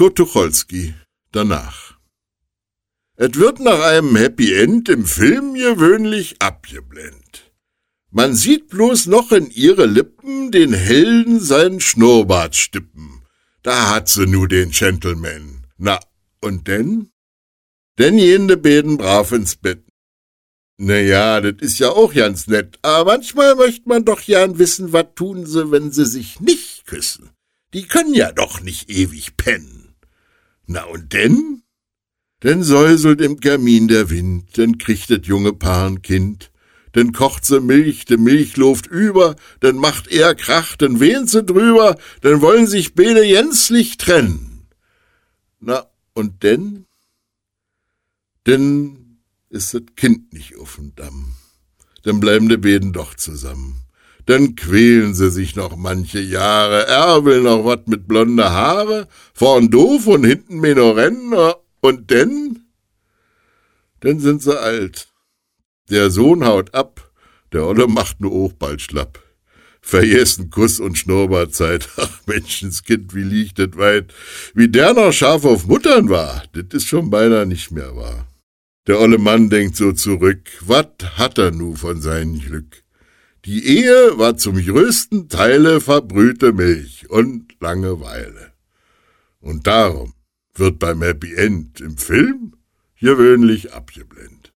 Kurt Tucholsky, danach. Et wird nach einem Happy End im Film gewöhnlich abgeblendet. Man sieht bloß noch in ihre Lippen den Helden seinen Schnurrbart stippen. Da hat sie nu den Gentleman. Na, und denn? Denn gehen de Beden brav ins Bett. Na ja, das ist ja auch ganz nett, aber manchmal möcht man doch gern wissen, wat tun sie, wenn sie sich nicht küssen. Die können ja doch nicht ewig pennen. Na und denn? Denn säuselt im Kamin der Wind, denn kriegt das junge Paar ein Kind, denn kocht sie Milch, de Milch loft über, denn macht er Krach, denn wehnt sie drüber, denn wollen sich beide gänzlich trennen. Na und denn? Denn ist das Kind nicht auf'n Damm, dann bleiben de Beden doch zusammen. Dann quälen sie sich noch manche Jahre, er will noch wat mit blonde Haare, vorn doof und hinten Menorennen, und denn? Denn sind sie alt. Der Sohn haut ab, der Olle macht nur auch bald schlapp. Vergessen Kuss und Schnurrbartzeit, ach Menschenskind, wie liegt das weit. Wie der noch scharf auf Muttern war, das ist schon beinahe nicht mehr wahr. Der olle Mann denkt so zurück, wat hat er nu von seinem Glück? Die Ehe war zum größten Teile verbrühte Milch und Langeweile. Und darum wird beim Happy End im Film gewöhnlich abgeblendet.